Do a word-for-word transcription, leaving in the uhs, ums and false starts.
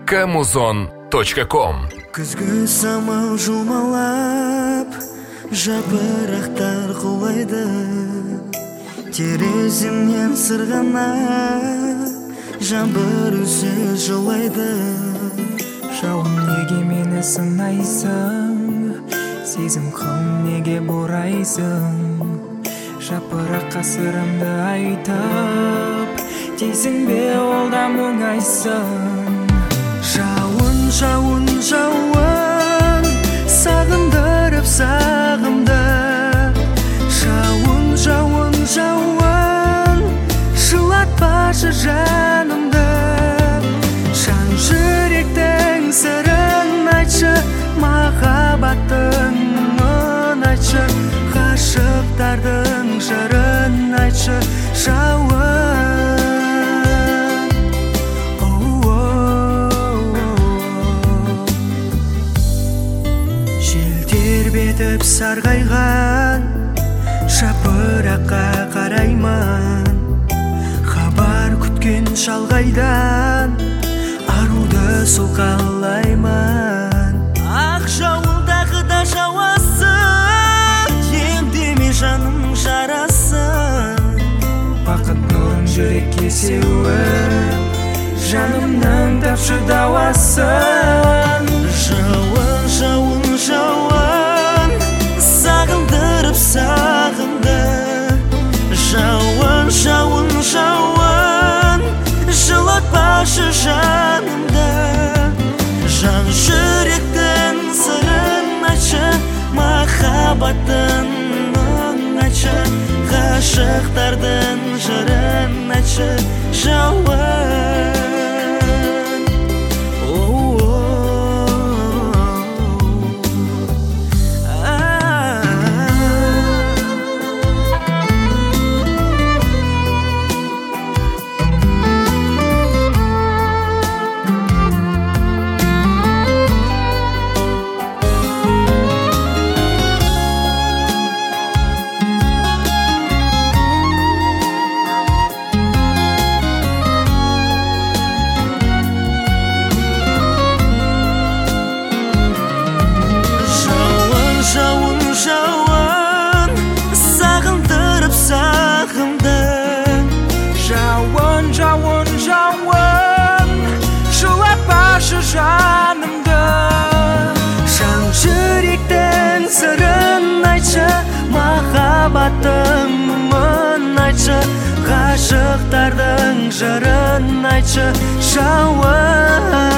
камузон точка ком. Күзгі самал жұмалап, жапырақтар құлайды, тереземнен сырғанап, жаңбыр үнсіз жылайды. Жауын неге мені сынайсың, сезім құм неге бұрайсың, жапыраққа сырымды айтып, дейсің бе ол да мұңайсың. Жауын, жауын, жауын, сағындырып сағымды. Жауын, жауын, жауын, жылатпашы жанымды. Жан жүректің сырын айтшы, махаббаттың мұңын айтшы, ғашықтардың жырын айтшы. Жауын, тербетіп сарғайған жапыраққа қараймын, хабар күткен шалғайдан аруды сұлқалаймын. Ақ жауылдағы да жауасын, емдеме жанымның жарасын. Бақыт нұрын жүрекке сеуіп, жанымның тапшы дауасын. Жауын, жауын, жауын, сағындырып сағымды. Жауын, жауын, жауын, жылатпашы жанымды. Жан жүректің сырын айтшы, махаббаттың мұңын айтшы, ғашықтардың жырын айтшы. Жауын, жанымды. Жан жүректің сырын айтшы, махаббаттың мұңын айтшы, ғашықтардың жырын айтшы. Жауын.